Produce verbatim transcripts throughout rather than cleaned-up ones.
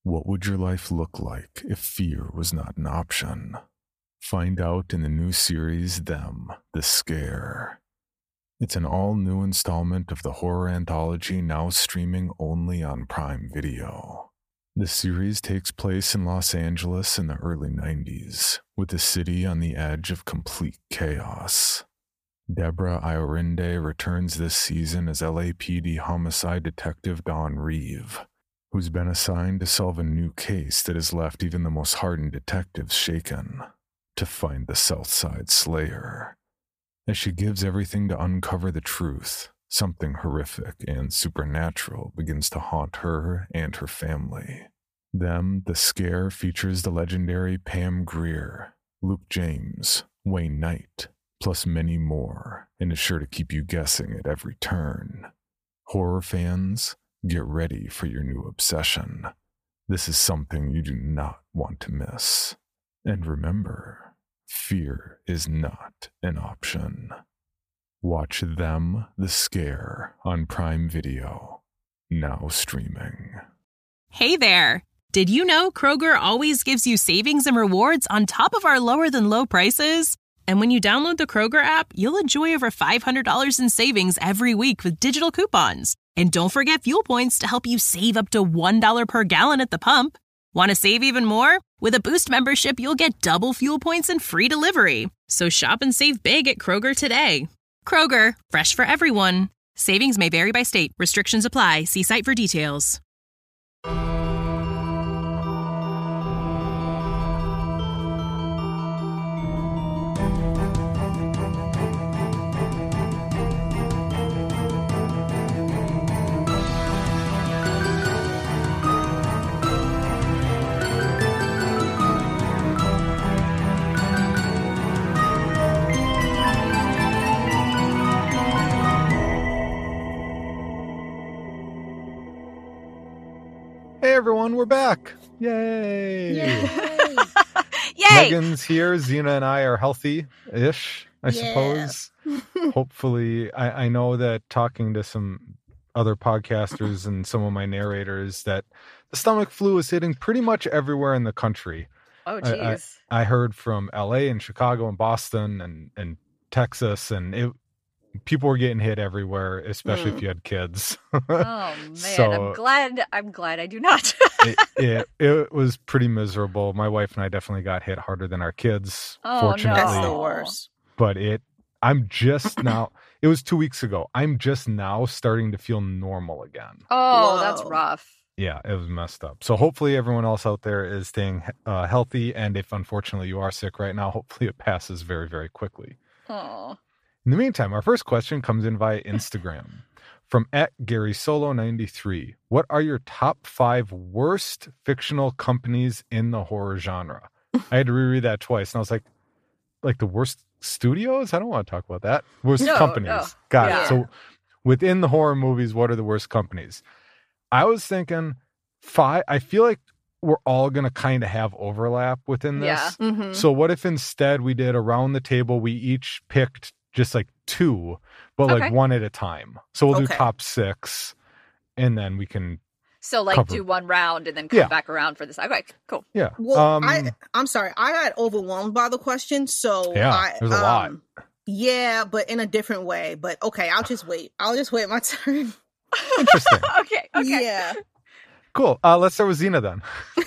What would your life look like if fear was not an option? Find out in the new series, Them, The Scare. It's an all-new installment of the horror anthology now streaming only on Prime Video. The series takes place in Los Angeles in the early nineties, with the city on the edge of complete chaos. Deborah Iorinde returns this season as L A P D homicide detective Dawn Reeve, who's been assigned to solve a new case that has left even the most hardened detectives shaken, to find the Southside Slayer. As she gives everything to uncover the truth, something horrific and supernatural begins to haunt her and her family. Them, The Scare features the legendary Pam Grier, Luke James, Wayne Knight, plus many more, and is sure to keep you guessing at every turn. Horror fans, get ready for your new obsession. This is something you do not want to miss. And remember, fear is not an option. Watch Them, The Scare on Prime Video, now streaming. Hey there! Did you know Kroger always gives you savings and rewards on top of our lower-than-low prices? And when you download the Kroger app, you'll enjoy over five hundred dollars in savings every week with digital coupons. And don't forget fuel points to help you save up to one dollar per gallon at the pump. Want to save even more? With a Boost membership, you'll get double fuel points and free delivery. So shop and save big at Kroger today. Kroger, fresh for everyone. Savings may vary by state. Restrictions apply. See site for details. Hey everyone, we're back. Yay. Yay. Yay. Megan's here. Xena and I are healthy-ish, I Yeah. suppose. Hopefully, I, I know that talking to some other podcasters and some of my narrators that the stomach flu is hitting pretty much everywhere in the country. Oh, I, I, jeez. I heard from L A and Chicago and Boston and, and Texas, and it people were getting hit everywhere, especially Mm. if you had kids. Oh man, So- I'm glad. I'm glad I do not. it, it, it was pretty miserable. My wife and I definitely got hit harder than our kids, Oh, no. fortunately. That's the Aw. worst. But it, I'm just now, it was two weeks ago. I'm just now starting to feel normal again. Oh, that's Whoa. rough. Yeah, it was messed up. So hopefully everyone else out there is staying uh, healthy. And if unfortunately you are sick right now, hopefully it passes very, very quickly. Oh, In the meantime, our first question comes in via Instagram from at Gary Solo ninety-three. What are your top five worst fictional companies in the horror genre? I had to reread that twice, and I was like, like the worst studios? I don't want to talk about that. Worst No, companies. no. Got Yeah. it. So within the horror movies, what are the worst companies? I was thinking five. I feel like we're all going to kind of have overlap within this. Yeah. Mm-hmm. So what if instead we did around the table, we each picked just like two, but like Okay. one at a time. So we'll do Okay. top six, and then we can, so like Cover. do one round and then come Yeah. back around for this. Okay, cool. yeah. Well, um, I, I'm sorry. I got overwhelmed by the question. So Yeah, I, there's a lot. um, Yeah, but in a different way. But okay, I'll just wait. I'll just wait my turn. Interesting. okay. Okay. Yeah. Cool. Uh, let's start with Xena then.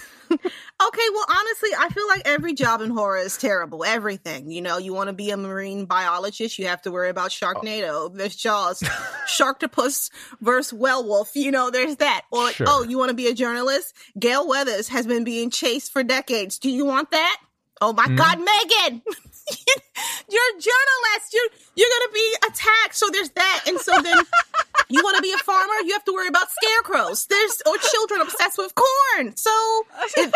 Okay, well, honestly, I feel like every job in horror is terrible. Everything. You know, you want to be a marine biologist, you have to worry about Sharknado. There's Jaws. Sharktopus versus Werewolf. You know, there's that. Or, Sure. oh, you want to be a journalist? Gail Weathers has been being chased for decades. Do you want that? Oh my Mhm. God, Megan! You're a journalist. You're you're gonna be attacked. So there's that. And so then you want to be a farmer. You have to worry about scarecrows. There's or children obsessed with corn. So it,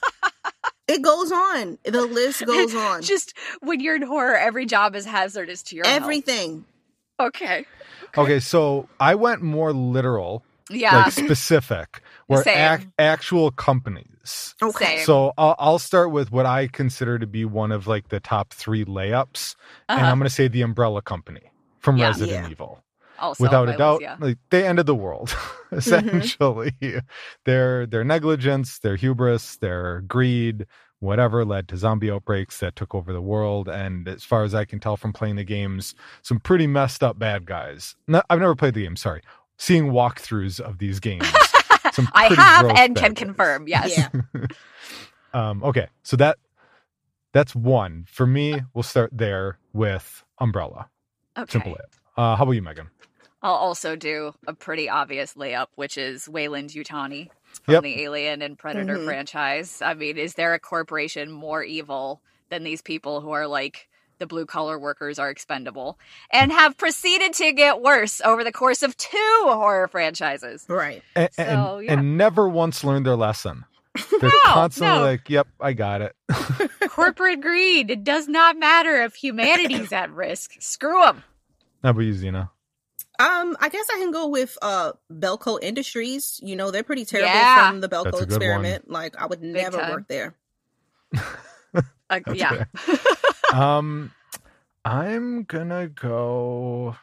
it goes on. The list goes on. Just when you're in horror, every job is hazardous to your health. Everything. Okay. Okay, so I went more literal, Yeah. like specific, where Same. ac- actual companies. Okay. Same. So I'll, I'll start with what I consider to be one of like the top three layups, and Uh-huh. I'm going to say the Umbrella Company from Yeah. Resident Yeah. Evil. Also, without a violence, doubt, yeah. like they ended the world essentially. Their their negligence, their hubris, their greed, whatever led to zombie outbreaks that took over the world. And as far as I can tell from playing the games, some pretty messed up bad guys. No, I've never played the game. Sorry, seeing walkthroughs of these games. Some I pretty have gross and bad can guys. confirm. Yes. Yeah. Um, okay, so that that's one for me. We'll start there with Umbrella. Okay. Simple it. Uh, how about you, Megan? I'll also do a pretty obvious layup, which is Wayland Yutani from Yep. the Alien and Predator Mhm. franchise. I mean, is there a corporation more evil than these people who are like the blue collar workers are expendable and have proceeded to get worse over the course of two horror franchises? Right. And, So, and, yeah. and never once learned their lesson. They're No, constantly no. like, "Yep, I got it." Corporate greed. It does not matter if humanity's at risk. Screw them. How about you, Zena? Um, I guess I can go with uh Belco Industries. You know, they're pretty terrible Yeah. from the That's a Belco good experiment. Like, I would never time. work there. Uh, yeah. um, I'm gonna go.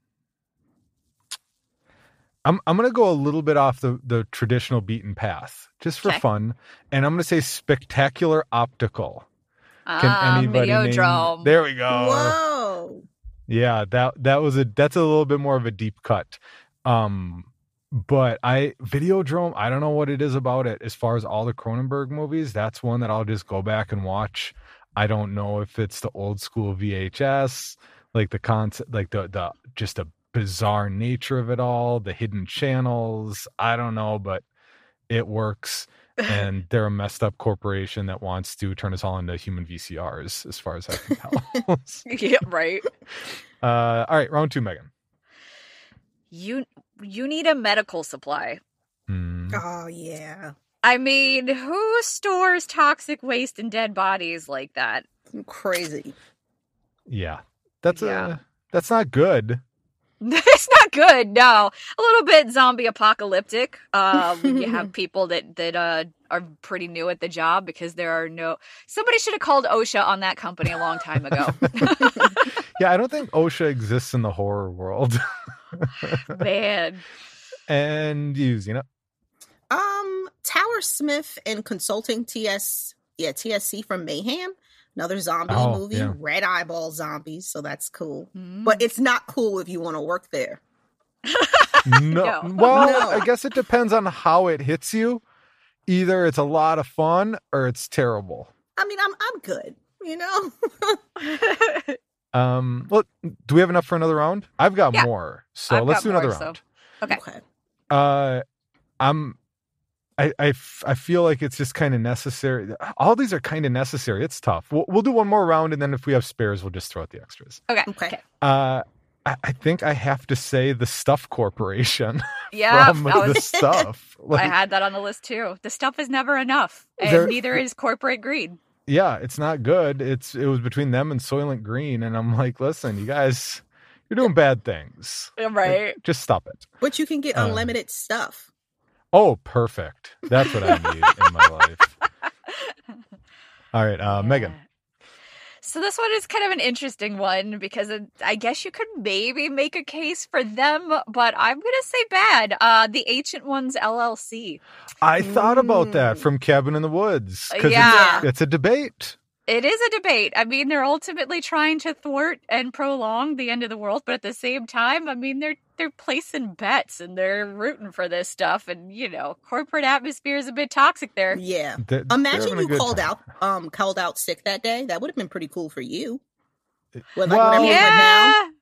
I'm I'm gonna go a little bit off the, the traditional beaten path, just for Okay. fun, and I'm gonna say Spectacular Optical. Can Ah, anybody name? Videodrome. There we go. Whoa. Yeah, that that was a that's a little bit more of a deep cut. Um, but I Videodrome, I don't know what it is about it. As far as all the Cronenberg movies, that's one that I'll just go back and watch. I don't know if it's the old school V H S, like the concept, like the the just the bizarre nature of it all, the hidden channels. I don't know, but it works. And they're a messed up corporation that wants to turn us all into human V C Rs, as far as I can tell. Yeah, right. uh, all right, round two, Megan. You you need a medical supply. Hmm. Oh, yeah. I mean, who stores toxic waste and dead bodies like that? Crazy. Yeah, that's Yeah. a that's not good. It's not good, no. A little bit zombie apocalyptic. Uh, when you have people that that uh, are pretty new at the job because there are no. Somebody should have called OSHA on that company a long time ago. Yeah, I don't think OSHA exists in the horror world. Man, And you, you know, Um, Tower Smith and Consulting T S, yeah, T S C from Mayhem. Another zombie Oh, movie, yeah. Red Eyeball Zombies, so that's cool. Mm. But it's not cool if you want to work there. no. No. Well, No. I guess it depends on how it hits you. Either it's a lot of fun or it's terrible. I mean, I'm I'm good, you know. Um, well, do we have enough for another round? I've got Yeah. more, so I've let's got do another more, so- round. Okay. Okay. Uh, I'm, I, I, f- I feel like it's just kind of necessary. All these are kind of necessary. It's tough. We'll, we'll do one more round, and then if we have spares, we'll just throw out the extras. Okay. Okay. Okay. Uh, I, I think I have to say the Stuff Corporation Yeah, from that was, the Stuff. I Like, had that on the list too. The stuff is never enough, and There- neither is corporate greed. yeah, it's not good. It's it was between them and Soylent Green, and I'm like, listen, you guys, you're doing bad things. Right. Just stop it. But you can get Uh, unlimited stuff. Oh, perfect. That's what I need in my life. All right, uh, Megan. So this one is kind of an interesting one because it, I guess you could maybe make a case for them, but I'm going to say bad. Uh, the Ancient Ones L L C. I thought about that Mm. from Cabin in the Woods because Yeah. it's, it's a debate. It is a debate. I mean, they're ultimately trying to thwart and prolong the end of the world, but at the same time, I mean, they're they're placing bets and they're rooting for this stuff, and you know, corporate atmosphere is a bit toxic there. Yeah. They're- they're Imagine having a you good called time. out um called out sick that day. That would have been pretty cool for you. When, like, Well- when everyone went down. Yeah,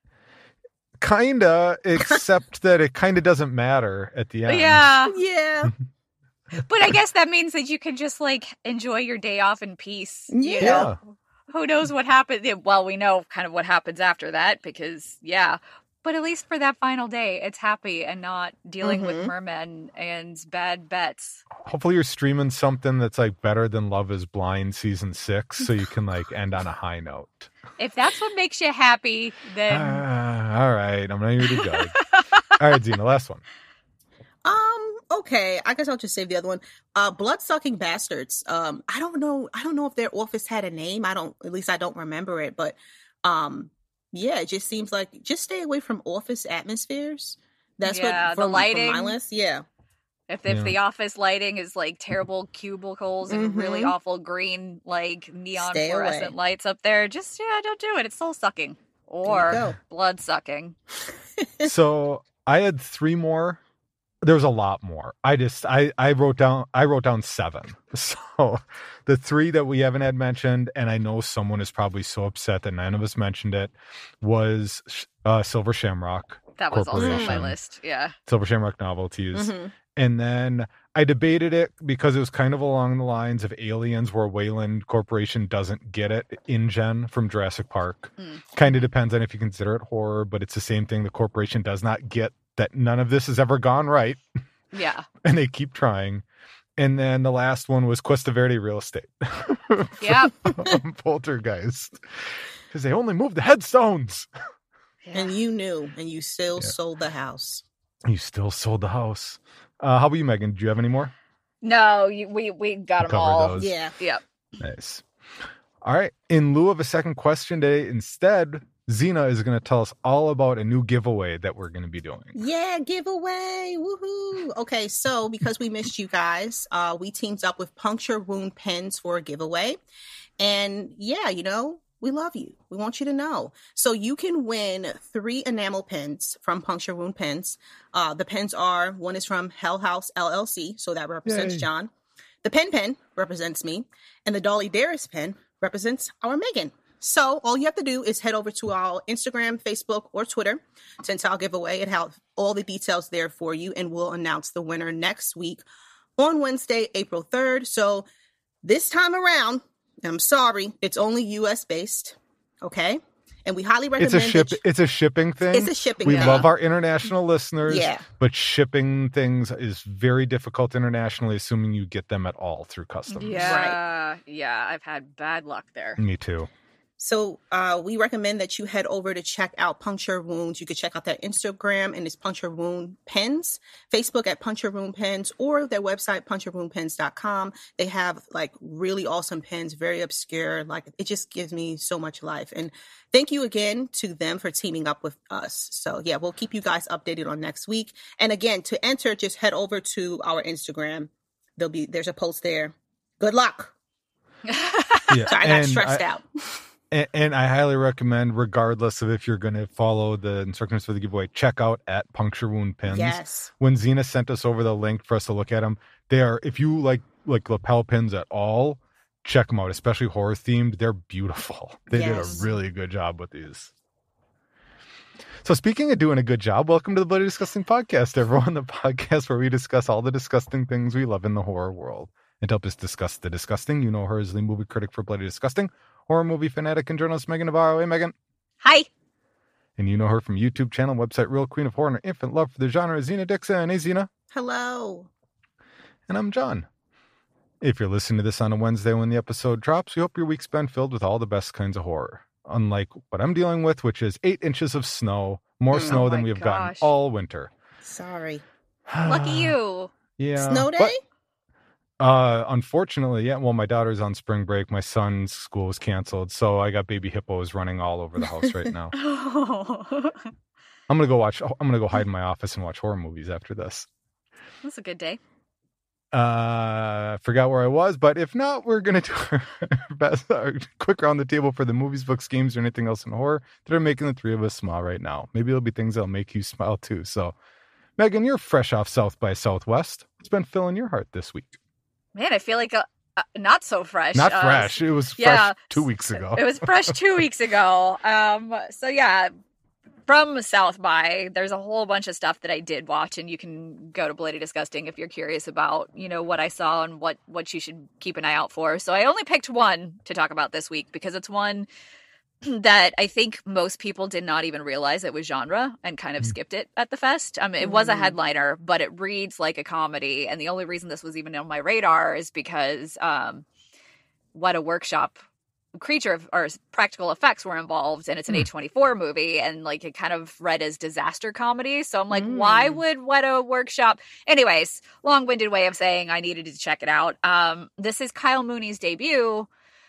Kinda, except that it kind of doesn't matter at the end. yeah. Yeah. But I guess that means that you can just like enjoy your day off in peace. You Yeah. know? Who knows what happens? Well, we know kind of what happens after that because, yeah. But at least for that final day, it's happy and not dealing with Mhm. mermen and bad bets. Hopefully, you're streaming something that's like better than Love Is Blind season six, so you can like end on a high note. If that's what makes you happy, then Ah, all right, I'm not here to judge. All right, Zena, last one. Um, okay. I guess I'll just save the other one. Uh Bloodsucking Bastards. Um, I don't know I don't know if their office had a name. I don't at least I don't remember it, but um Yeah, it just seems like just stay away from office atmospheres. That's Yeah, what the from, lighting. from my list. Yeah. If if Yeah. the office lighting is like terrible cubicles and really Mhm. awful green like neon Stay fluorescent away. lights up there, just yeah, don't do it. It's soul sucking There or you go. blood sucking. So I had three more. There was a lot more. I just I I wrote down I wrote down seven. So the three that we haven't had mentioned, and I know someone is probably so upset that none of us mentioned it, was uh, Silver Shamrock. That was also on my Corporation. list. Yeah. Silver Shamrock Novelties. Mhm. And then I debated it because it was kind of along the lines of Aliens, where Wayland Corporation doesn't get it. InGen from Jurassic Park. Mm. Kind of depends on if you consider it horror, but it's the same thing. The corporation does not get that none of this has ever gone right, Yeah. and they keep trying. And then the last one was Cuesta Verde Real Estate. Yep. Poltergeist. Because they only moved the headstones. Yeah. And you knew, and you still Yeah. sold the house. You still sold the house. Uh, how about you, Megan? Do you have any more? No, you, we we got We them covered all. those. Yeah. Yep. Nice. All right. In lieu of a second question today, instead, Xena is going to tell us all about a new giveaway that we're going to be doing. Yeah, giveaway. Woohoo. Okay, so because we missed you guys, uh, we teamed up with Puncture Wound Pens for a giveaway. And yeah, you know, we love you. We want you to know. So you can win three enamel pens from Puncture Wound Pens. Uh, the pens are, one is from Hell House L L C, so that represents Yay. John. The Pen Pen represents me. And the Dolly Darris pen represents our Megan. So all you have to do is head over to our Instagram, Facebook, or Twitter to enter our giveaway. It has all the details there for you, and we'll announce the winner next week on Wednesday, April third. So this time around, I'm sorry, it's only U S based, okay? And we highly recommend It's a ship. that you- It's a shipping thing. It's a shipping We thing. love our international listeners, Yeah. but shipping things is very difficult internationally, assuming you get them at all through customs. Yeah. Yeah. I've had bad luck there. Me too. So uh, we recommend that you head over to check out Puncture Wounds. You can check out their Instagram, and it's Puncture Wound Pens, Facebook at Puncture Wound Pens, or their website, puncture wound pens dot com. They have like really awesome pens, very obscure. Like it just gives me so much life. And thank you again to them for teaming up with us. So yeah, we'll keep you guys updated on next week. And again, to enter, just head over to our Instagram. There'll be there's a post there. Good luck. Yeah, So I got and stressed I- out. And, and I highly recommend, regardless of if you're going to follow the instructions for the giveaway, check out at Puncture Wound Pens. Yes. When Xena sent us over the link for us to look at them, they are, if you like like lapel pins at all, check them out, especially horror themed. They're beautiful. They Yes. did a really good job with these. So speaking of doing a good job, welcome to the Bloody Disgusting Podcast, everyone. The podcast where we discuss all the disgusting things we love in the horror world. And to help us discuss the disgusting, you know her as the movie critic for Bloody Disgusting, horror movie fanatic and journalist Megan Navarro. Hey, Megan. Hi. And you know her from YouTube channel, website Real Queen of Horror, and her infant love for the genre, Xena Dixon. Hey, Xena. Hello. And I'm John. If you're listening to this on a Wednesday when the episode drops, we hope your week's been filled with all the best kinds of horror. Unlike what I'm dealing with, which is eight inches of snow, more Oh snow than my we have gotten gosh. all winter. Sorry. Lucky you. Yeah. Snow day? but, uh, unfortunately, yeah. Well, my daughter's on spring break. My son's school was canceled, so I got baby hippos running all over the house right now. I'm gonna go watch. I'm gonna go hide in my office and watch horror movies after this. That's a good day. Uh, forgot where I was, but if not, we're gonna do our best, our quick round the table for the movies, books, games, or anything else in horror that are making the three of us smile right now. Maybe it'll be things that'll make you smile too. So, Megan, you're fresh off South by Southwest. What's been filling your heart this week? Man, I feel like uh, uh, not so fresh. Not Uh, fresh. It was fresh yeah. two weeks ago. It was fresh two weeks ago. Um, so yeah, from South by, there's a whole bunch of stuff that I did watch, and you can go to Bloody Disgusting if you're curious about, you know, what I saw and what what you should keep an eye out for. So I only picked one to talk about this week because it's one that I think most people did not even realize it was genre and kind of skipped it at the fest. I mean, it was a headliner, but it reads like a comedy. And the only reason this was even on my radar is because um, What a Workshop creature of, or practical effects were involved, and it's an Hmm. A twenty-four movie, and like it kind of read as disaster comedy. So I'm like, Mm. why would What a Workshop? Anyways, long-winded way of saying I needed to check it out. Um, this is Kyle Mooney's debut.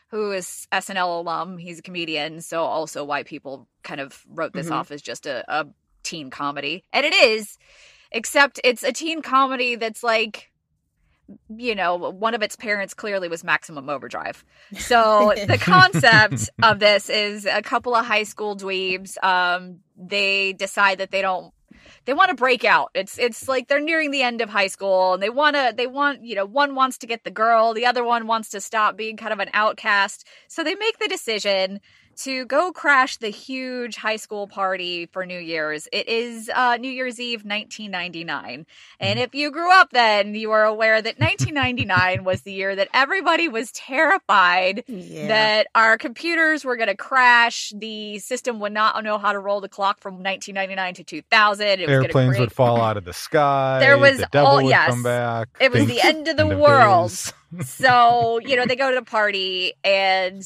who is S N L alum. He's a comedian, so also why people kind of wrote this mm-hmm. off as just a, a teen comedy. And it is, except it's a teen comedy that's like, you know, one of its parents clearly was Maximum Overdrive. So the concept of this is a couple of high school dweebs. Um, they decide that they don't, they want to break out. It's it's like they're nearing the end of high school, and they want to, they want, you know, one wants to get the girl, the other one wants to stop being kind of an outcast. So they make the decision to go crash the huge high school party for New Year's. It is uh, New Year's Eve, nineteen ninety-nine. And if you grew up then, you are aware that nineteen ninety-nine was the year that everybody was terrified yeah. that our computers were going to crash. The system would not know how to roll the clock from nineteen ninety-nine to two thousand. It was Airplanes create... would fall out of the sky. There was the devil all, would yes. come back. It was the end of the world. So, you know, they go to the party and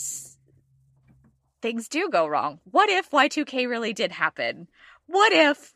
things do go wrong. What if Y two K really did happen? What if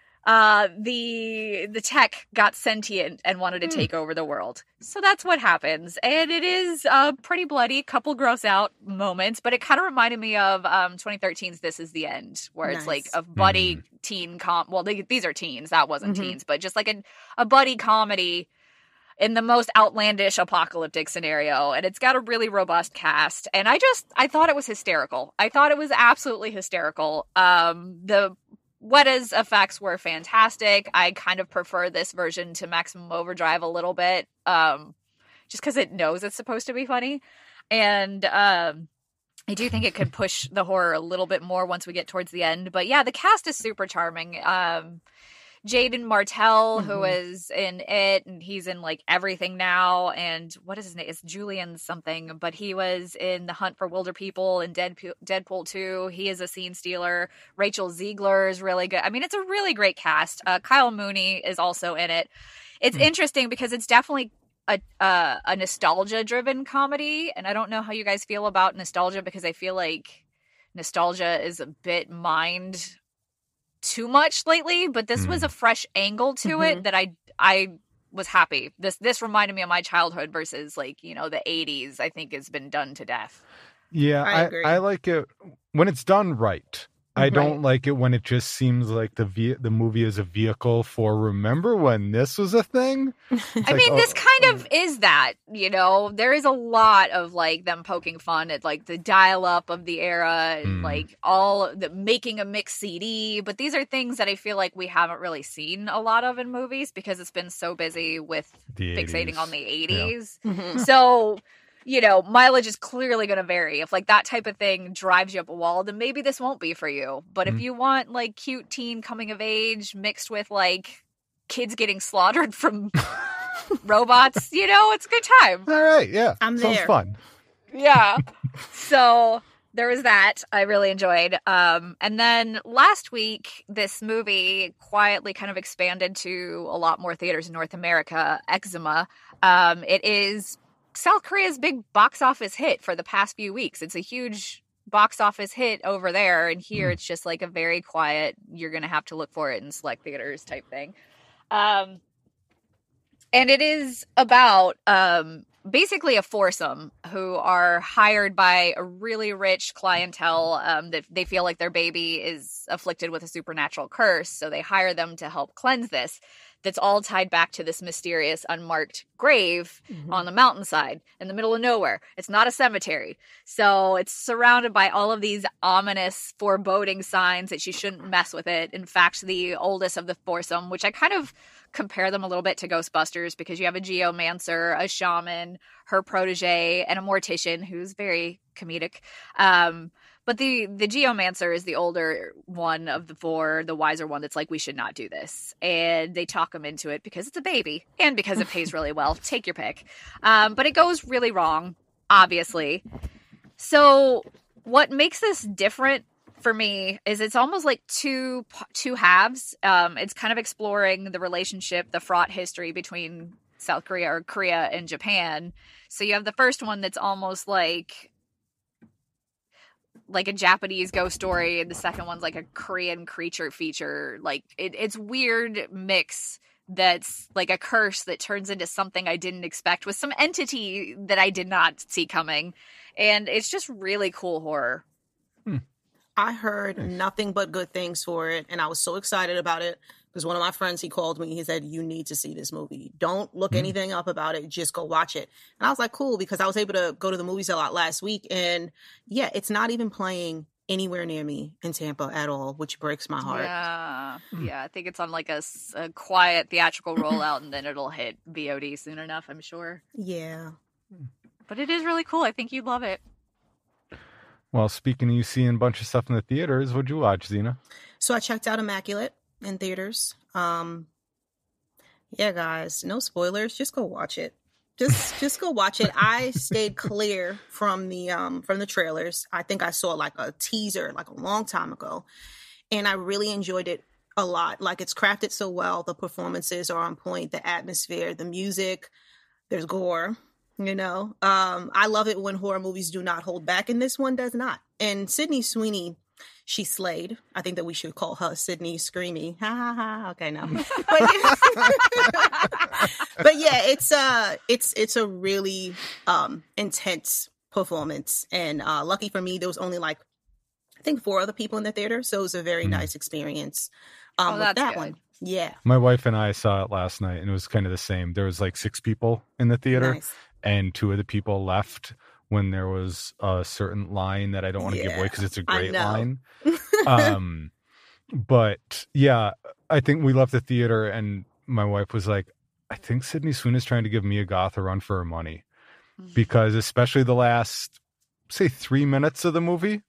uh, the the tech got sentient and wanted to mm. take over the world? So that's what happens. And it is a pretty bloody, couple gross out moments, but it kind of reminded me of um, twenty thirteen's This Is the End, where nice. It's like a buddy mm. teen com. Well, they, these are teens. That wasn't mm-hmm. teens, but just like a, a buddy comedy in the most outlandish apocalyptic scenario. And it's got a really robust cast. And I just, I thought it was hysterical. I thought it was absolutely hysterical. Um, the Weta's effects were fantastic. I kind of prefer this version to Maximum Overdrive a little bit. Um, just because it knows it's supposed to be funny. And um, I do think it could push the horror a little bit more once we get towards the end. But yeah, the cast is super charming. Um, Jaden Martell, mm-hmm. who is in it, and he's in like everything now. And what is his name? It's Julian something, but he was in The Hunt for Wilder People and Deadpool, Deadpool two. He is a scene stealer. Rachel Ziegler is really good. I mean, it's a really great cast. Uh, Kyle Mooney is also in it. It's mm-hmm. interesting because it's definitely a uh, a nostalgia driven comedy, and I don't know how you guys feel about nostalgia because I feel like nostalgia is a bit mined too much lately, but this mm. was a fresh angle to mm-hmm. it that I I was happy. This this reminded me of my childhood versus like, you know, the eighties, I think has been done to death. Yeah, I, agree. I, I like it when it's done right. I right. don't like it when it just seems like the ve- the movie is a vehicle for remember when this was a thing? It's I like, mean, oh, this kind of is that, you know, there is a lot of like them poking fun at like the dial up of the era and mm. like all the making a mixed C D. But these are things that I feel like we haven't really seen a lot of in movies because it's been so busy with the fixating eighties. on the eighties. Yeah. Mm-hmm. So, you know, mileage is clearly going to vary. If like that type of thing drives you up a wall, then maybe this won't be for you. But mm-hmm. if you want like cute teen coming of age mixed with like kids getting slaughtered from robots, you know, it's a good time. All right. Yeah. I'm Sounds there. fun. Yeah. So there was that I really enjoyed. Um, and then last week, this movie quietly kind of expanded to a lot more theaters in North America, Eczema. Um, it is South Korea's big box office hit for the past few weeks. It's a huge box office hit over there. And here mm. it's just like a very quiet, you're going to have to look for it in select theaters type thing. Um, and it is about um, basically a foursome who are hired by a really rich clientele um, that they feel like their baby is afflicted with a supernatural curse. So they hire them to help cleanse this. That's all tied back to this mysterious unmarked grave mm-hmm. on the mountainside in the middle of nowhere. It's not a cemetery. So it's surrounded by all of these ominous, foreboding signs that you shouldn't mess with it. In fact, the oldest of the foursome, which I kind of compare them a little bit to Ghostbusters because you have a geomancer, a shaman, her protege, and a mortician who's very comedic. Um, But the, the geomancer is the older one of the four, the wiser one that's like, we should not do this. And they talk him into it because it's a baby and because it pays really well. Take your pick. Um, but it goes really wrong, obviously. So what makes this different for me is it's almost like two two halves. Um, it's kind of exploring the relationship, the fraught history between South Korea or Korea and Japan. So you have the first one that's almost like like a Japanese ghost story, and the second one's like a Korean creature feature. Like it, it's weird mix that's like a curse that turns into something I didn't expect with some entity that I did not see coming. And it's just really cool horror. Hmm. I heard nothing but good things for it, and I was so excited about it because one of my friends, he called me, he said, you need to see this movie. Don't look Hmm. anything up about it, just go watch it. And I was like, cool, because I was able to go to the movies a lot last week, and yeah, it's not even playing anywhere near me in Tampa at all, which breaks my heart. Yeah. Yeah. I think it's on like a, s- a quiet theatrical rollout, and then it'll hit V O D soon enough, I'm sure. Yeah. But it is really cool. I think you'd love it. Well, speaking of you seeing a bunch of stuff in the theaters, what'd you watch, Xena? So I checked out Immaculate in theaters. Um, yeah, guys, no spoilers. Just go watch it. Just, just go watch it. I stayed clear from the um from the trailers. I think I saw like a teaser like a long time ago, and I really enjoyed it a lot. Like, it's crafted so well. The performances are on point. The atmosphere, the music. There's gore. You know, um, I love it when horror movies do not hold back, and this one does not. And Sydney Sweeney, she slayed. I think that we should call her Sydney Screamy. Ha ha ha. Okay, no. But, but yeah, it's uh it's it's a really um intense performance. And uh lucky for me, there was only like I think four other people in the theater, so it was a very Mm. nice experience. Um Oh, with that's that good. one. Yeah. My wife and I saw it last night, and it was kind of the same. There was like six people in the theater, Nice. and two of the people left when there was a certain line that I don't want to give away Yeah, because it's a I great know. line. Um, but yeah, I think we left the theater, and my wife was like, I think Sydney Sweeney is trying to give Mia Goth a run for her money, because especially the last, say, three minutes of the movie.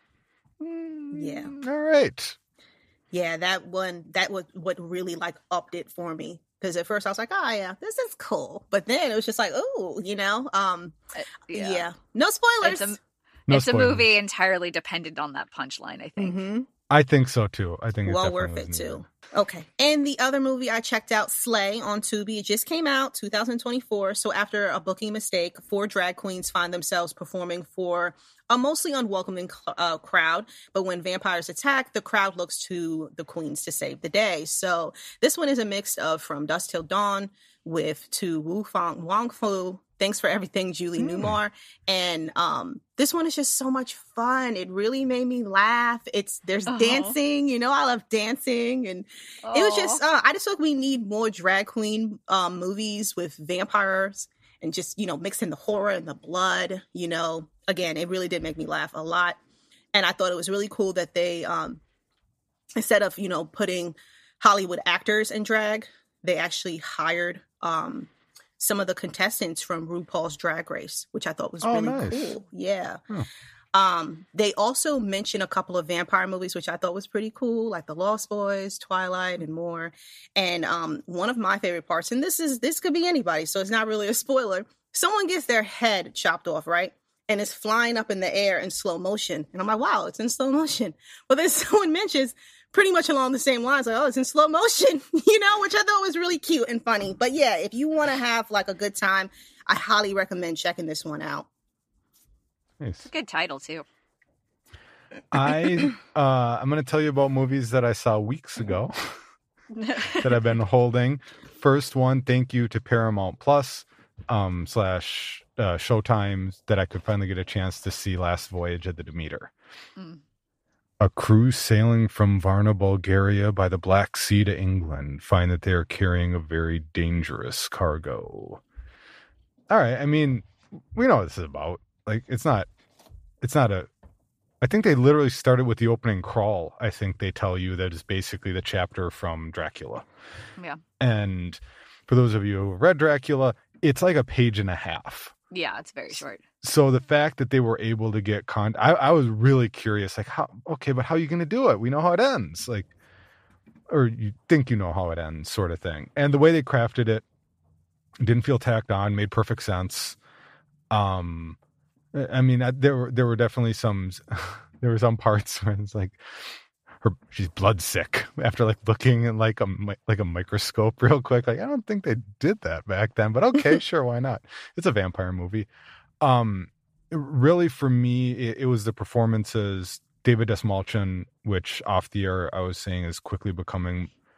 Yeah. mm, All right. Yeah, that one, that was what really like upped it for me. Because at first I was like, oh yeah, this is cool. But then it was just like, oh, you know, um, Uh, yeah. No spoilers. It's a, No it's a spoilers. movie entirely dependent on that punchline, I think. Mhm. I think so too. I think it's Well definitely worth it was too. needed. Okay. And the other movie I checked out, Slay, on Tubi. It just came out, two thousand twenty-four. So after a booking mistake, four drag queens find themselves performing for a mostly unwelcoming uh, crowd. But when vampires attack, the crowd looks to the queens to save the day. So this one is a mix of From Dusk Till Dawn with To Wu Fang Wong Fu. Thanks for Everything, Julie Newmar. And um, this one is just so much fun. It really made me laugh. It's there's Aw. dancing. You know, I love dancing, and it was just. Uh, I just feel like we need more drag queen um, movies with vampires and just you know mixing the horror and the blood. You know, again, it really did make me laugh a lot, and I thought it was really cool that they um, instead of you know putting Hollywood actors in drag, they actually hired. Um, some of the contestants from RuPaul's Drag Race, which I thought was Oh, really nice. cool. Yeah. Huh. Um, they also mentioned a couple of vampire movies, which I thought was pretty cool, like The Lost Boys, Twilight, and more. And um, one of my favorite parts, and this is this could be anybody, so it's not really a spoiler. Someone gets their head chopped off, right? And it's flying up in the air in slow motion. And I'm like, wow, it's in slow motion. But then someone mentions pretty much along the same lines, like, oh, it's in slow motion, you know, which I thought was really cute and funny. But yeah, if you want to have like a good time, I highly recommend checking this one out. Nice. Good title, too. I uh, I'm going to tell you about movies that I saw weeks ago that I've been holding. First one, thank you to Paramount Plus um, slash uh, Showtime that I could finally get a chance to see Last Voyage of the Demeter. Mm. A crew sailing from Varna, Bulgaria by the Black Sea to England find that they are carrying a very dangerous cargo. All right, I mean, we know what this is about. Like, it's not, it's not a, I think they literally started with the opening crawl. I think they tell you that is basically the chapter from Dracula. Yeah. And for those of you who have read Dracula, it's like a page and a half. Yeah, it's very short. So the fact that they were able to get con, I, I was really curious, like, how, okay, but how are you going to do it? We know how it ends. Like, or you think you know how it ends, sort of thing. And the way they crafted it didn't feel tacked on, made perfect sense. Um, I mean, I, there were, there were definitely some, there were some parts where it's like, her, she's blood sick after like looking at like a mi- like a microscope real quick. Like, I don't think they did that back then, but okay, sure, why not? It's a vampire movie. Um, really, for me, it, it was the performances. David Desmalchin, which off the air I was saying is quickly becoming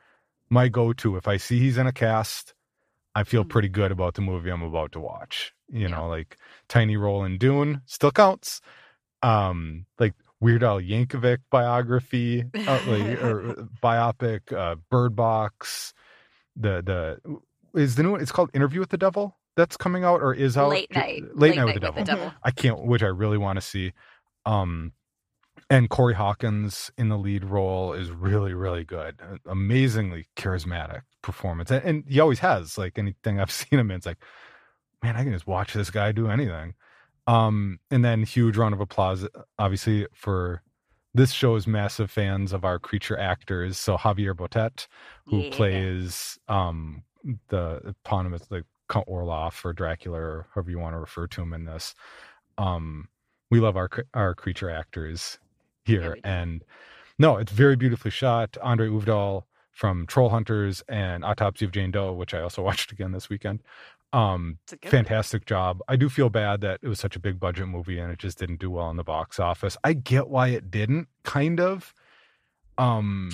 my go-to. If I see he's in a cast, I feel Mhm. pretty good about the movie I'm about to watch. You Yeah. know, like tiny role in Dune still counts. Um, like Weird Al Yankovic biography, uh, like, or biopic, uh, Bird Box. The the is the new one. It's called Interview with the Devil. That's coming out or is out. Late night. Late, Night with the Devil. Devil. I can't, which I really want to see. Um, and Corey Hawkins in the lead role is really, really good. Amazingly charismatic performance. And, and he always has, like anything I've seen him in, it's like, man, I can just watch this guy do anything. Um, and then huge round of applause, obviously, for this show's massive fans of our creature actors. So Javier Botet, who Yeah. plays um, the eponymous, like Count Orloff or Dracula, or however you want to refer to him in this. Um, we love our our creature actors here. Yeah, we do. And no, it's very beautifully shot. Andre Uvdal from Troll Hunters and Autopsy of Jane Doe, which I also watched again this weekend. Um, It's a good fantastic job. I do feel bad that it was such a big budget movie and it just didn't do well in the box office. I get why it didn't, kind of. Um,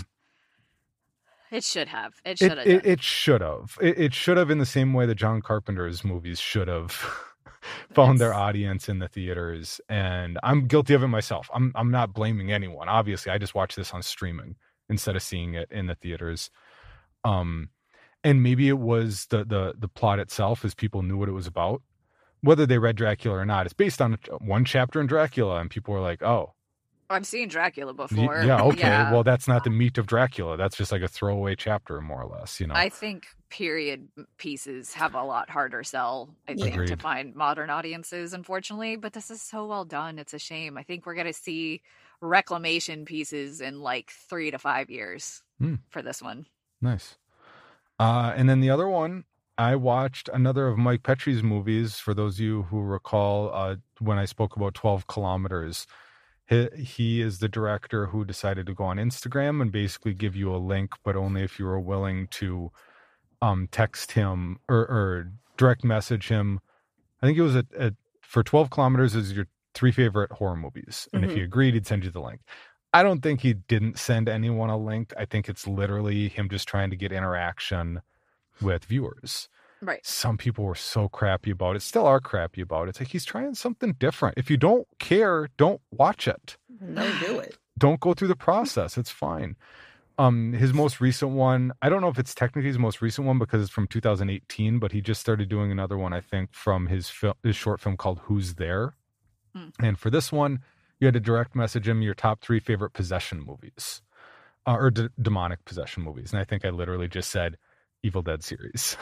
It should have. It should it have. it, it should have. It, it should have in the same way that John Carpenter's movies should have found their It's- audience in the theaters. And I'm guilty of it myself. I'm I'm not blaming anyone. Obviously, I just watched this on streaming instead of seeing it in the theaters. Um, and maybe it was the the the plot itself, as people knew what it was about. Whether they read Dracula or not, it's based on one chapter in Dracula, and people were like, "Oh, I've seen Dracula y- before. yeah, okay. Yeah. Well, that's not the meat of Dracula. That's just like a throwaway chapter, more or less." You know, I think period pieces have a lot harder sell, I think, to Agreed. find modern audiences, unfortunately. But this is so well done. It's a shame. I think we're going to see reclamation pieces in like three to five years Hmm. for this one. nice. Uh, and then the other one, I watched another of Mike Petrie's movies. For those of you who recall, uh, when I spoke about twelve kilometers, he, he is the director who decided to go on Instagram and basically give you a link, but only if you were willing to um, text him or, or direct message him. I think it was a, a for twelve kilometers is your three favorite horror movies. And if Mhm. he agreed, he'd send you the link. I don't think he didn't send anyone a link. I think it's literally him just trying to get interaction with viewers. Right. Some people were so crappy about it, still are crappy about it. It's like he's trying something different. If you don't care, don't watch it. Don't do it. Don't go through the process. It's fine. Um, his most recent one, I don't know if it's technically his most recent one because it's from two thousand eighteen, but he just started doing another one, I think, from his fil- his short film called Who's There? Hmm. And for this one, you had to direct message him your top three favorite possession movies, uh, or d- demonic possession movies. And I think I literally just said Evil Dead series.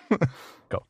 Go.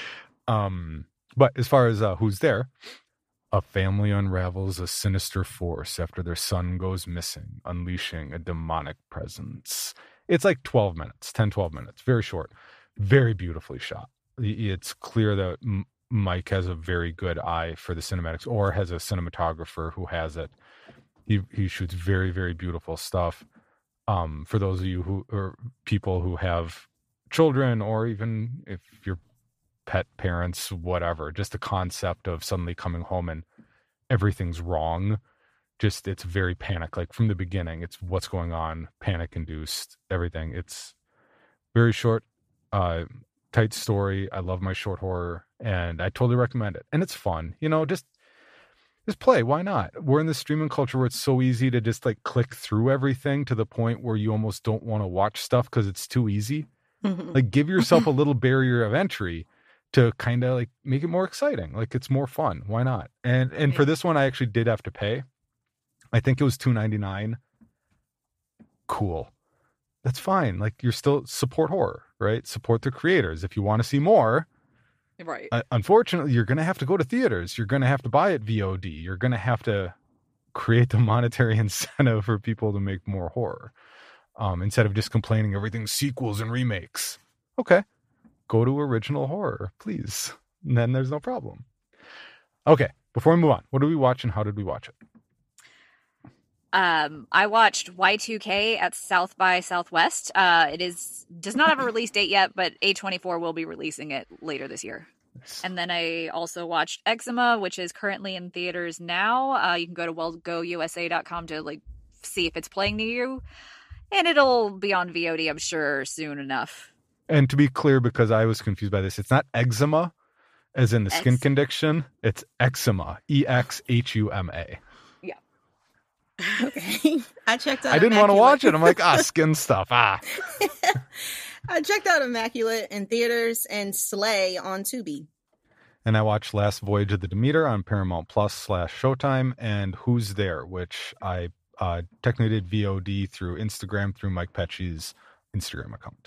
Um, but as far as uh, Who's There? A family unravels a sinister force after their son goes missing, unleashing a demonic presence. It's like twelve minutes, ten, twelve minutes, very short, very beautifully shot. It's clear that M- Mike has a very good eye for the cinematics, or has a cinematographer who has it. He he shoots very, very beautiful stuff. Um, for those of you who or people who have children, or even if you're pet parents, whatever, just the concept of suddenly coming home and everything's wrong. Just, it's very panic, like from the beginning, it's what's going on, panic induced, everything. It's very short, uh, tight story. I love my short horror and I totally recommend it. And it's fun, you know, just, just play. Why not? We're in the streaming culture where it's so easy to just like click through everything to the point where you almost don't want to watch stuff because it's too easy. Mhm. Like, give yourself a little barrier of entry to kind of like make it more exciting. Like, it's more fun. Why not? And and for Yeah. this one, I actually did have to pay. I think it was two ninety-nine. Cool. That's fine. Like, you're still support horror, right? Support the creators. If you want to see more, Right. uh, unfortunately, you're going to have to go to theaters. You're going to have to buy it V O D. You're going to have to create the monetary incentive for people to make more horror. Um, instead of just complaining everything's sequels and remakes. Okay. Go to original horror, please. And then there's no problem. Okay. Before we move on, what did we watch and how did we watch it? Um, I watched Y two K at South by Southwest. Uh, it is does not have a release date yet, but A twenty-four will be releasing it later this year. And then I also watched Eczema, which is currently in theaters now. Uh, you can go to well go U S A dot com to like see if it's playing near you. And it'll be on V O D, I'm sure, soon enough. And to be clear, because I was confused by this, it's not eczema, as in the skin Ex- condition. It's eczema, E X H U M A. Yeah. Okay. I checked out I didn't want to Immaculate. watch it. I'm like, ah, skin stuff. Ah. I checked out Immaculate in theaters and Slay on Tubi. And I watched Last Voyage of the Demeter on Paramount Plus slash Showtime, and Who's There, which I uh, technically did V O D through Instagram through Mike Pecci's Instagram account.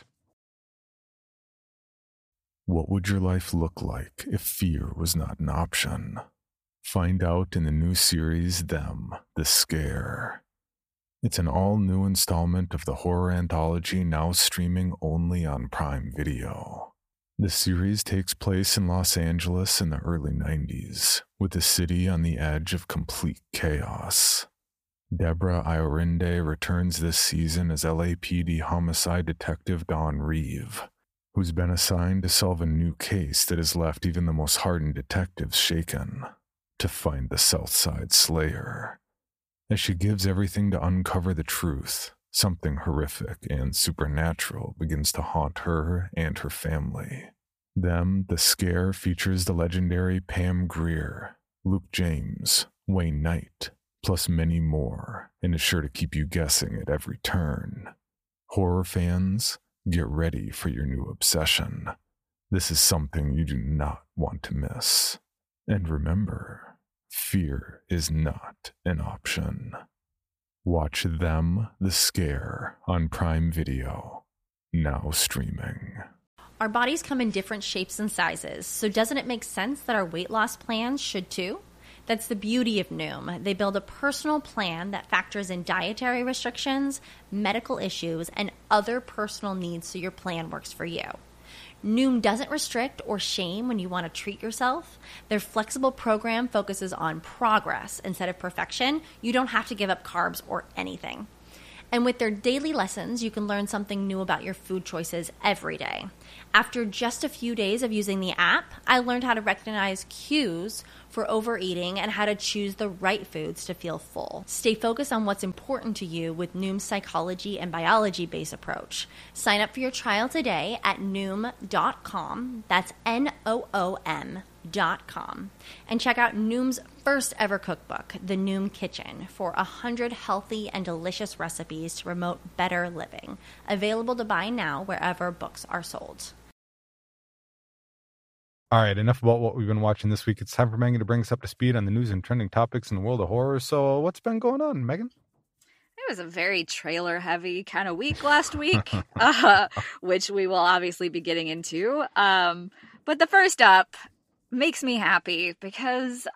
What would your life look like if fear was not an option? Find out in the new series, Them, The Scare. It's an all-new installment of the horror anthology now streaming only on Prime Video. The series takes place in Los Angeles in the early nineties, with the city on the edge of complete chaos. Deborah Iorinde returns this season as L A P D homicide detective Dawn Reeve, who's been assigned to solve a new case that has left even the most hardened detectives shaken, to find the Southside Slayer. As she gives everything to uncover the truth, something horrific and supernatural begins to haunt her and her family. Them, The Scare features the legendary Pam Grier, Luke James, Wayne Knight, plus many more, and is sure to keep you guessing at every turn. Horror fans, get ready for your new obsession. This is something you do not want to miss. And remember, fear is not an option. Watch Them, The Scare on Prime Video, now streaming. Our bodies come in different shapes and sizes, so doesn't it make sense that our weight loss plans should too? That's the beauty of Noom. They build a personal plan that factors in dietary restrictions, medical issues, and other personal needs so your plan works for you. Noom doesn't restrict or shame when you want to treat yourself. Their flexible program focuses on progress instead of perfection. You don't have to give up carbs or anything. And with their daily lessons, you can learn something new about your food choices every day. After just a few days of using the app, I learned how to recognize cues for overeating and how to choose the right foods to feel full. Stay focused on what's important to you with Noom's psychology and biology-based approach. Sign up for your trial today at Noom dot com. That's N O O M dot com. And check out Noom's first ever cookbook, The Noom Kitchen, for one hundred healthy and delicious recipes to promote better living. Available to buy now wherever books are sold. All right, enough about what we've been watching this week. It's time for Megan to bring us up to speed on the news and trending topics in the world of horror. So what's been going on, Megan? It was a very trailer-heavy kind of week last week, uh, which we will obviously be getting into. Um, but the first up makes me happy because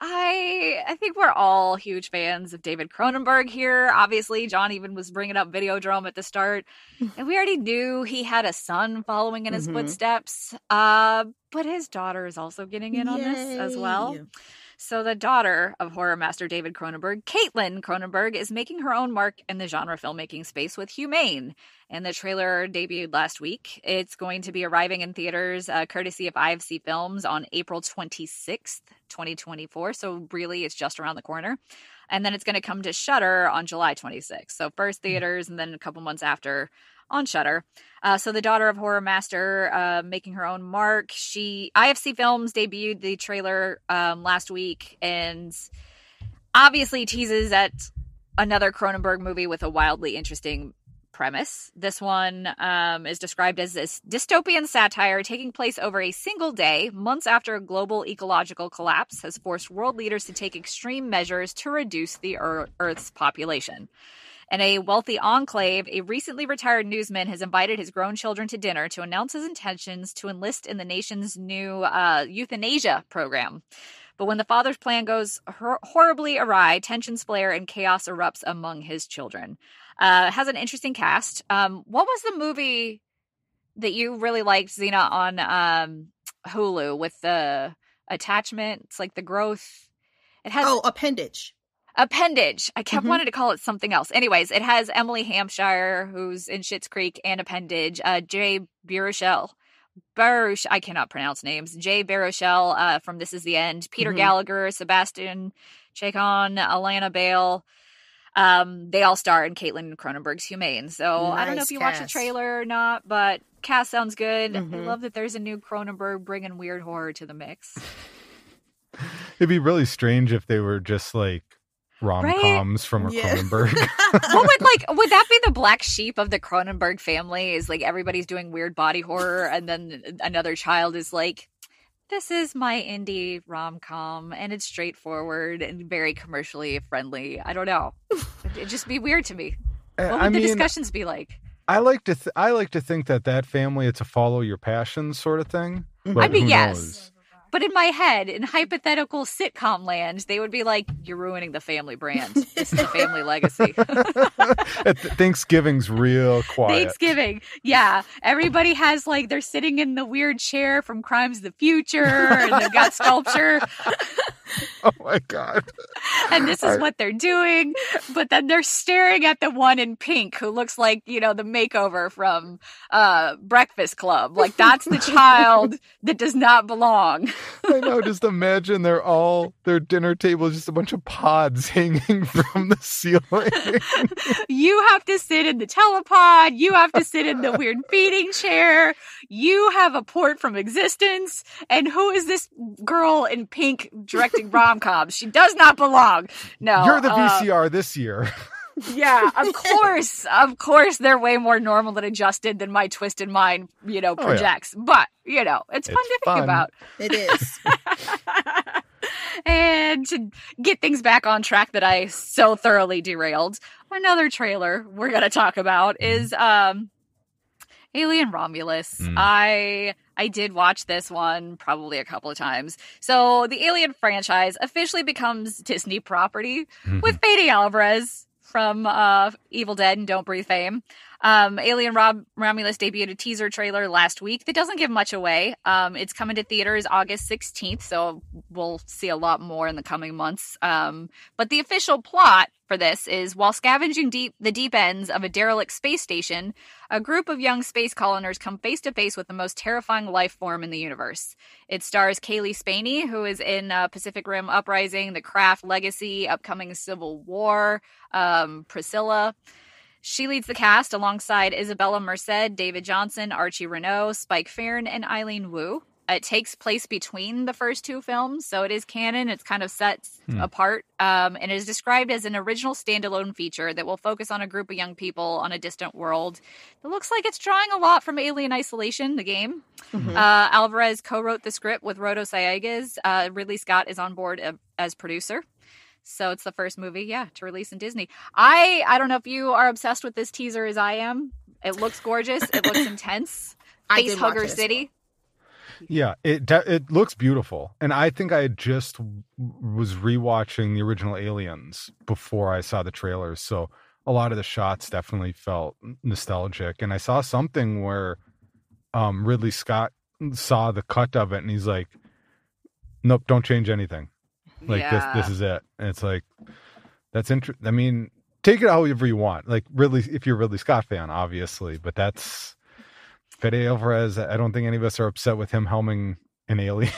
I I think we're all huge fans of David Cronenberg here. Obviously, John even was bringing up Videodrome at the start, and we already knew he had a son following in his mm-hmm. footsteps. Uh, but his daughter is also getting in on Yay. this as well. So the daughter of horror master David Cronenberg, Caitlin Cronenberg, is making her own mark in the genre filmmaking space with Humane. And the trailer debuted last week. It's going to be arriving in theaters uh, courtesy of I F C Films on April twenty-sixth, twenty twenty-four. So really, it's just around the corner. And then it's going to come to Shudder on July twenty-sixth. So first theaters and then a couple months after on Shudder. Uh, so the daughter of horror master uh, making her own mark. She I F C Films debuted the trailer um, last week and obviously teases at another Cronenberg movie with a wildly interesting premise. This one um, is described as this dystopian satire taking place over a single day, months after a global ecological collapse has forced world leaders to take extreme measures to reduce the Earth's population. In a wealthy enclave, a recently retired newsman has invited his grown children to dinner to announce his intentions to enlist in the nation's new uh, euthanasia program. But when the father's plan goes hor- horribly awry, tensions flare and chaos erupts among his children. Uh, it has an interesting cast. Um, what was the movie that you really liked, Xena, on um, Hulu with the attachment? It's like the growth. It has oh, appendage. Appendage. I kept Mm-hmm. wanting to call it something else. Anyways, it has Emily Hampshire, who's in Schitt's Creek, and Appendage. Uh, Jay Baruchel. Baruch, I cannot pronounce names. Jay Baruchel uh, from This Is the End. Peter Mm-hmm. Gallagher, Sebastian Chacon, Alana Bale. Um, they all star in Caitlin Cronenberg's Humane. So I don't know Nice if you watch the cast. trailer or not, but cast sounds good. I Mhm. love that there's a new Cronenberg bringing weird horror to the mix. It'd be really strange if they were just like rom-coms from a Yeah. Cronenberg. What would like would that be the black sheep of the Cronenberg family? Is like everybody's doing weird body horror, and then another child is like, "This is my indie rom com, and it's straightforward and very commercially friendly." I don't know. It'd just be weird to me. What would I the mean, discussions be like? I like to th- I like to think that that family, it's a follow your passion sort of thing. But I mean, who yes. knows? But in my head, in hypothetical sitcom land, they would be like, "You're ruining the family brand. This is a family legacy." At th- Thanksgiving's real quiet. Thanksgiving. Yeah. Everybody has like, they're sitting in the weird chair from Crimes of the Future, and they've got sculpture, Oh my god. and this is what they're doing. But then they're staring at the one in pink who looks like, you know, the makeover from uh, Breakfast Club. Like, that's the child that does not belong. I know, just imagine they're all their dinner table is just a bunch of pods hanging from the ceiling. You have to sit in the telepod. You have to sit in the weird feeding chair. You have a port from existence. And who is this girl in pink directing rom-coms? She does not belong. No. You're the uh, V C R this year. Yeah, of course. Of course, they're way more normal and adjusted than my twisted mind, you know, Oh, yeah. projects. But, you know, it's fun It's to fun. think about. It is. And to get things back on track that I so thoroughly derailed, another trailer we're going to talk about is um, Alien Romulus. Mm. I I did watch this one probably a couple of times. So the Alien franchise officially becomes Disney property with Fede Alvarez from uh, Evil Dead and Don't Breathe fame. Um, Alien Rob- Romulus debuted a teaser trailer last week that doesn't give much away. Um, it's coming to theaters August sixteenth, so we'll see a lot more in the coming months. Um, but the official plot for this is, while scavenging deep the deep ends of a derelict space station, a group of young space coloners come face to face with the most terrifying life form in the universe. It stars Kaylee Spaney, who is in uh, Pacific Rim Uprising, The Craft Legacy, upcoming Civil War, um, Priscilla. She leads the cast alongside Isabella Merced, David Johnson, Archie Renault, Spike Fearn, and Eileen Wu. It takes place between the first two films, so it is canon. It's kind of set Hmm. apart, um, and it is described as an original standalone feature that will focus on a group of young people on a distant world. It looks like it's drawing a lot from Alien Isolation, the game. Mhm. Uh, Alvarez co-wrote the script with Rodo Sayeghis. Uh, Ridley Scott is on board uh, as producer. So it's the first movie, yeah, to release in Disney. I I don't know if you are obsessed with this teaser as I am. It looks gorgeous. It looks intense. I did watch Facehugger it as City. Yeah, it de- it looks beautiful, and I think I just w- was rewatching the original Aliens before I saw the trailers, so a lot of the shots definitely felt nostalgic. And I saw something where um, Ridley Scott saw the cut of it, and he's like, "Nope, don't change anything. Like Yeah. this, this is it." And it's like, that's interesting. I mean, take it however you want. Like Ridley, if you're a Ridley Scott fan, obviously, but that's. Fede Alvarez, I don't think any of us are upset with him helming an Alien.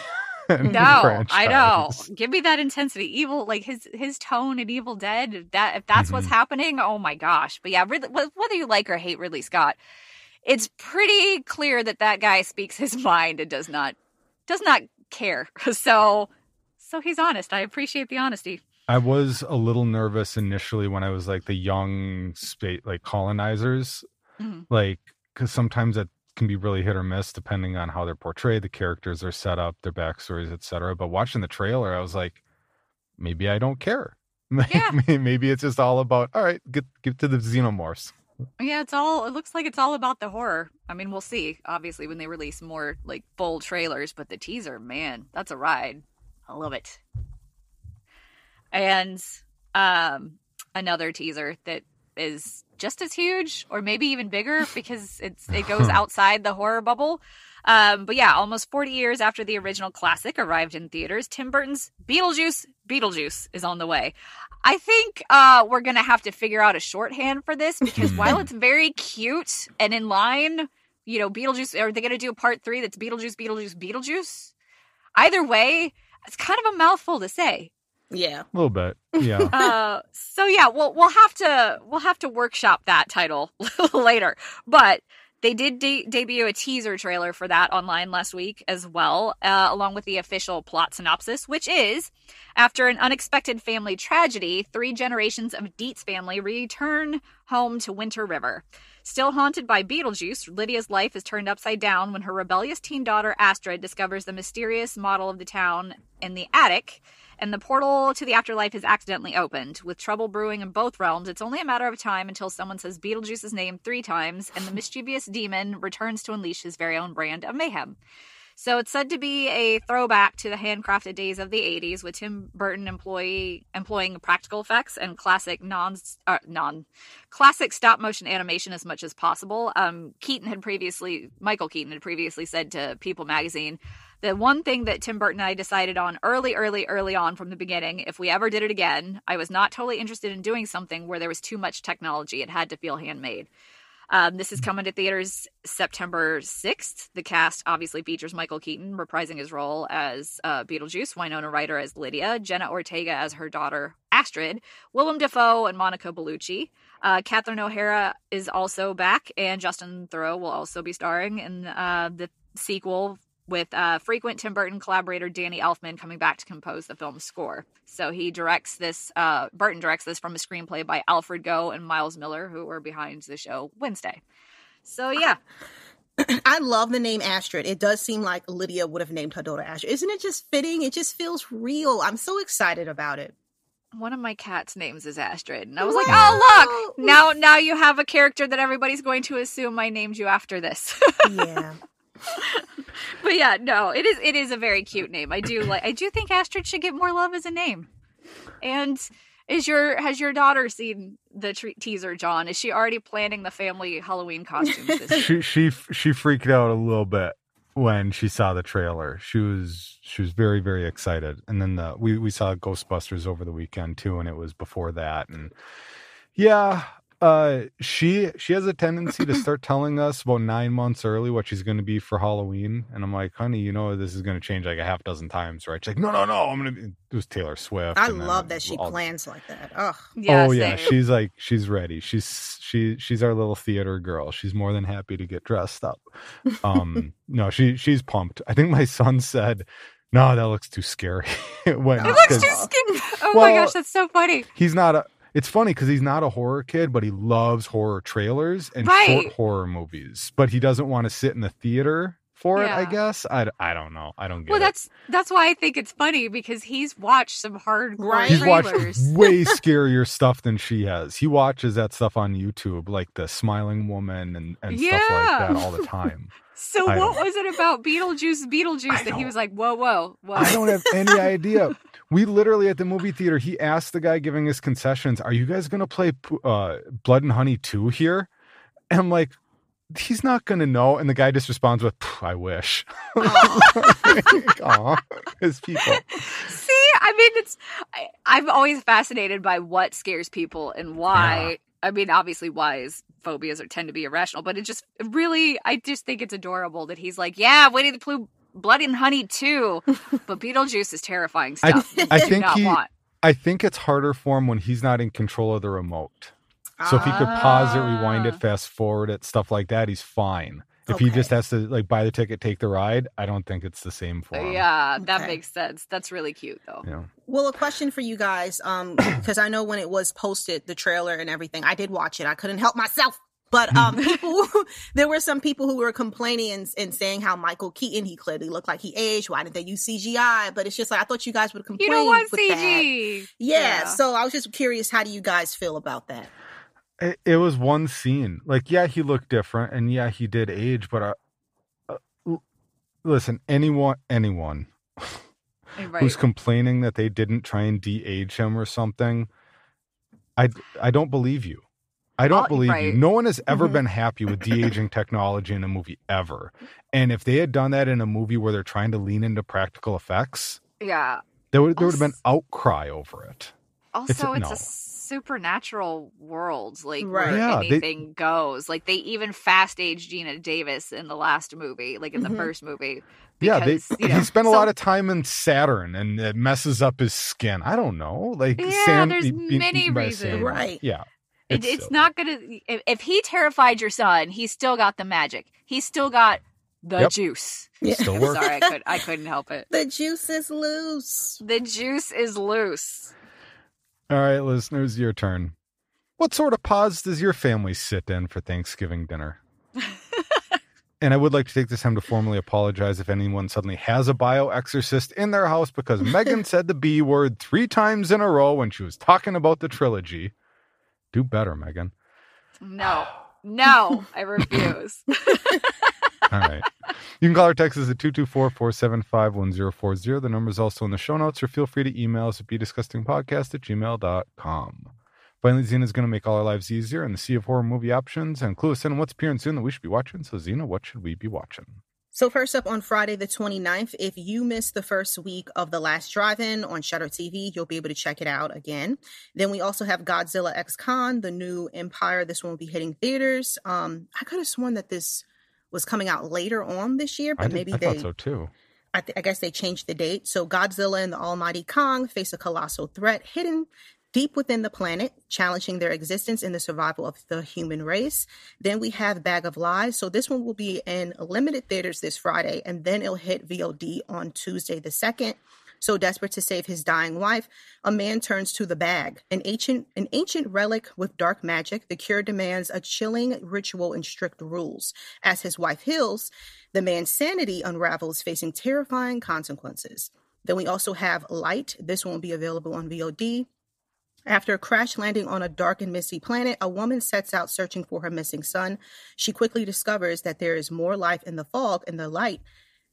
No, I know. franchise. Give me that intensity. Evil, like his his tone in Evil Dead. If that if that's what's Mhm. happening, oh my gosh. But yeah, Ridley, wh- whether you like or hate Ridley Scott, it's pretty clear that that guy speaks his mind and does not does not care. So so he's honest. I appreciate the honesty. I was a little nervous initially when I was like the young space, like colonizers, Mhm. like because sometimes it can be really hit or miss depending on how they're portrayed, the characters are set up, their backstories, et cetera. But watching the trailer, I was like, maybe I don't care. Yeah. Maybe it's just all about, all right, get get to the xenomorphs. Yeah, it's all. It looks like it's all about the horror. I mean, we'll see. Obviously, when they release more like full trailers, but the teaser, man, that's a ride. I love it. And um, another teaser that is just as huge, or maybe even bigger, because it's it goes outside the horror bubble. Um, but yeah, almost forty years after the original classic arrived in theaters, Tim Burton's Beetlejuice, Beetlejuice is on the way. I think uh, we're going to have to figure out a shorthand for this, because while it's very cute and in line, you know, Beetlejuice, are they going to do a part three that's Beetlejuice, Beetlejuice, Beetlejuice? Either way, it's kind of a mouthful to say. Yeah. A little bit. Yeah. Uh, so yeah, we'll we'll have to we'll have to workshop that title later. But they did de- debut a teaser trailer for that online last week as well, uh, along with the official plot synopsis, which is: after an unexpected family tragedy, three generations of Dietz family return home to Winter River. Still haunted by Beetlejuice, Lydia's life is turned upside down when her rebellious teen daughter Astrid discovers the mysterious model of the town in the attic, and the portal to the afterlife is accidentally opened. With trouble brewing in both realms, it's only a matter of time until someone says Beetlejuice's name three times, and the mischievous demon returns to unleash his very own brand of mayhem. So it's said to be a throwback to the handcrafted days of the eighties, with Tim Burton employee, employing practical effects and classic non, uh, non classic stop motion animation as much as possible. Um, Keaton had previously, Michael Keaton had previously said to People magazine, the one thing that Tim Burton and I decided on early, early, early on from the beginning, if we ever did it again, I was not totally interested in doing something where there was too much technology. It had to feel handmade. Um, this is coming to theaters September sixth. The cast obviously features Michael Keaton reprising his role as uh, Beetlejuice, Winona Ryder as Lydia, Jenna Ortega as her daughter Astrid, Willem Dafoe and Monica Bellucci. Uh, Catherine O'Hara is also back, and Justin Theroux will also be starring in uh, the sequel, with uh, frequent Tim Burton collaborator Danny Elfman coming back to compose the film's score. So he directs this, uh, Burton directs this from a screenplay by Alfred Goh and Miles Miller, who were behind the show Wednesday. So yeah. I love the name Astrid. It does seem like Lydia would have named her daughter Astrid. Isn't it just fitting? It just feels real. I'm so excited about it. One of my cat's names is Astrid. And I was wow. like, oh, look, now, now you have a character that everybody's going to assume I named you after this. Yeah. But yeah, no, it is it is a very cute name. I do like I do think Astrid should get more love as a name. And is your has your daughter seen the tre- teaser, John? Is she already planning the family Halloween costumes this year? She she she freaked out a little bit when she saw the trailer. She was she was very very excited. And then the, we we saw Ghostbusters over the weekend too, and it was before that. And yeah. Uh, she she has a tendency to start telling us about nine months early what she's going to be for Halloween, and I'm like, honey, you know this is going to change like a half dozen times, right? She's like, no, no, no, I'm gonna be. It was Taylor Swift. I love that she all... plans like that. Ugh. Yeah, oh yeah, same. she's like she's ready. She's she she's our little theater girl. She's more than happy to get dressed up. Um, no, she she's pumped. I think my son said, "No, that looks too scary." when, it looks too scary. Oh well, my gosh, that's so funny. He's not a. It's funny because he's not a horror kid, but he loves horror trailers and right. short horror movies. But he doesn't want to sit in the theater for yeah. it, I guess. I, I don't know. I don't get well, it. Well, that's that's why I think it's funny, because he's watched some hardcore right. He's trailers. watched way scarier stuff than she has. He watches that stuff on YouTube, like the Smiling Woman and, and yeah. stuff like that all the time. So I what don't. was it about Beetlejuice, Beetlejuice that he was like, whoa, whoa, whoa? I don't have any idea. We literally at the movie theater, he asked the guy giving his concessions, are you guys going to play uh, Blood and Honey two here? And I'm like, he's not going to know. And the guy just responds with, I wish. Aw, his people. See, I mean, it's, I, I'm always fascinated by what scares people and why. Yeah. I mean, obviously, why is phobias are tend to be irrational, but it just really, I just think it's adorable that he's like, yeah, Winnie the Pooh, Blood and Honey too, but Beetlejuice is terrifying stuff. I, I think not he, want. I think it's harder for him when he's not in control of the remote. So if he could pause it, rewind it, fast forward it, stuff like that, he's fine. If okay. he just has to like buy the ticket, take the ride, I don't think it's the same for him. Yeah, that okay. makes sense. That's really cute, though. Yeah. Well, a question for you guys, um, because I know when it was posted, the trailer and everything, I did watch it. I couldn't help myself. But um, people, there were some people who were complaining and, and saying how Michael Keaton, he clearly looked like he aged. Why didn't they use C G I? But it's just like, I thought you guys would complain. You don't want with C G. That. Yeah, yeah. So I was just curious, how do you guys feel about that? It, it was one scene. Like, yeah, he looked different, and yeah, he did age. But uh, uh, listen, anyone, anyone right. who's complaining that they didn't try and de-age him or something, I, I don't believe you. I don't I'll, believe right. you. No one has ever mm-hmm. been happy with de-aging technology in a movie ever. And if they had done that in a movie where they're trying to lean into practical effects, yeah, there would there would have been outcry over it. Also, it's a, it's no. a supernatural world, like right. where yeah, anything they, goes. Like they even fast aged Gina Davis in the last movie, like in the mm-hmm. first movie. Yeah, they, because, you know, he spent a so- lot of time in Saturn, and it messes up his skin. I don't know, like Yeah, sand, there's e- e- many eaten by a reasons. sandworm. Right. Yeah, It, it's, it's silly. not gonna. If, if he terrified your son, he's still got the magic. He's still got the Yep. juice. Yeah. Still works. Sorry, I could. I couldn't help it. The juice is loose. The juice is loose. All right, listeners, your turn. What sort of pods does your family sit in for Thanksgiving dinner? And I would like to take this time to formally apologize if anyone suddenly has a bioexorcist in their house because Megan said the B word three times in a row when she was talking about the trilogy. Do better, Megan. No, no, I refuse. All right. You can call or text us at two two four, four seven five, one zero four zero. The number is also in the show notes, or feel free to email us at be disgusting podcast at gmail dot com. Finally, Xena is going to make all our lives easier in the sea of horror movie options and clue us in on what's appearing soon that we should be watching. So, Xena, what should we be watching? So first up on Friday the twenty-ninth, if you missed the first week of The Last Drive-In on Shudder T V, you'll be able to check it out again. Then we also have Godzilla X Khan, the new Empire. This one will be hitting theaters. Um, I could have sworn that this was coming out later on this year, but I, did, maybe I they... thought so, too. I, th- I guess they changed the date. So Godzilla and the Almighty Kong face a colossal threat hidden deep within the planet, challenging their existence and the survival of the human race. Then we have Bag of Lies. So this one will be in limited theaters this Friday, and then it'll hit V O D on Tuesday the second. So desperate to save his dying wife, a man turns to the bag, an ancient an ancient relic with dark magic. The cure demands a chilling ritual and strict rules. As his wife heals, the man's sanity unravels, facing terrifying consequences. Then we also have Light. This one will be available on V O D. After crash landing on a dark and misty planet, a woman sets out searching for her missing son. She quickly discovers that there is more life in the fog, and the light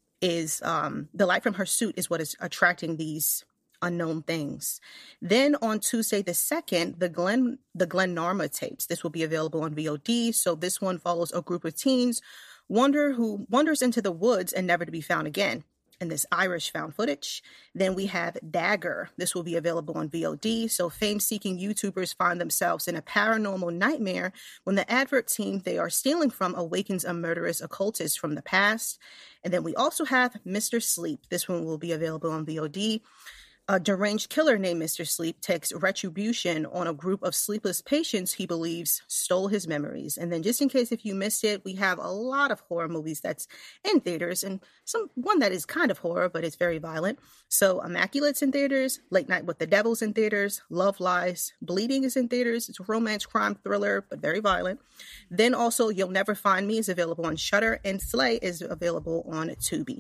is um, the light from her suit is what is attracting these unknown things. Then on Tuesday the second, the Glen the Glenarma tapes. This will be available on V O D. So this one follows a group of teens wander who wanders into the woods and never to be found again. And this Irish found footage. Then we have Dagger. This will be available on V O D. So fame-seeking YouTubers find themselves in a paranormal nightmare when the advert team they are stealing from awakens a murderous occultist from the past. And then we also have Mister Sleep. This one will be available on V O D. A deranged killer named Mister Sleep takes retribution on a group of sleepless patients he believes stole his memories. And then just in case if you missed it, we have a lot of horror movies that's in theaters, and some one that is kind of horror, but it's very violent. So Immaculate's in theaters, Late Night with the Devil's in theaters, Love Lies, Bleeding is in theaters. It's a romance crime thriller, but very violent. Then also You'll Never Find Me is available on Shudder, and Slay is available on Tubi.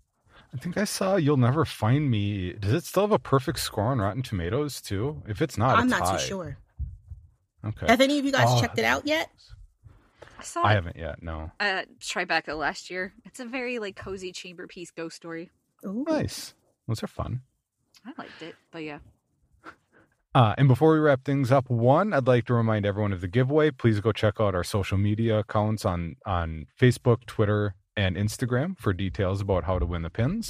I think I saw You'll Never Find Me. Does it still have a perfect score on Rotten Tomatoes, too? If it's not, I'm it's not high. too sure. Okay. Have any of you guys Oh, checked it out yet? I saw I it, haven't yet, no. uh, Tribeca last year. It's a very like cozy chamber piece ghost story. Ooh. Nice. Those are fun. I liked it, but yeah. Uh, and before we wrap things up, one, I'd like to remind everyone of the giveaway. Please go check out our social media accounts on, on Facebook, Twitter, and Instagram for details about how to win the pins.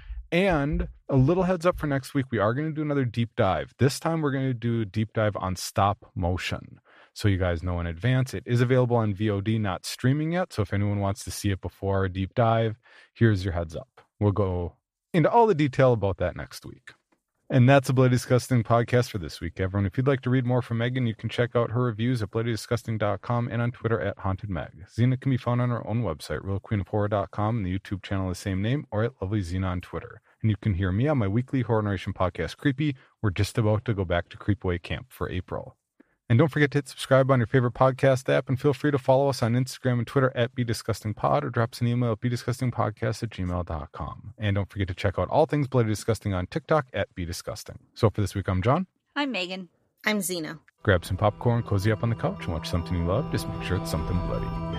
And a little heads up for next week, we are going to do another deep dive. This time we're going to do a deep dive on stop motion. So you guys know in advance, it is available on V O D, not streaming yet. So if anyone wants to see it before our deep dive, here's your heads up. We'll go into all the detail about that next week. And that's a Bloody Disgusting podcast for this week, everyone. If you'd like to read more from Megan, you can check out her reviews at bloody disgusting dot com and on Twitter at Haunted Meg. Xena can be found on her own website, real queen of horror dot com, and the YouTube channel of the same name, or at Lovely Xena on Twitter. And you can hear me on my weekly horror narration podcast, Creepy. We're just about to go back to Creepaway Camp for April. And don't forget to hit subscribe on your favorite podcast app, and feel free to follow us on Instagram and Twitter at BeDisgustingPod, or drop us an email at BeDisgustingPodcast at gmail dot com. And don't forget to check out all things Bloody Disgusting on TikTok at BeDisgusting. So for this week, I'm John. I'm Megan. I'm Xena. Grab some popcorn, cozy up on the couch, and watch something you love. Just make sure it's something bloody.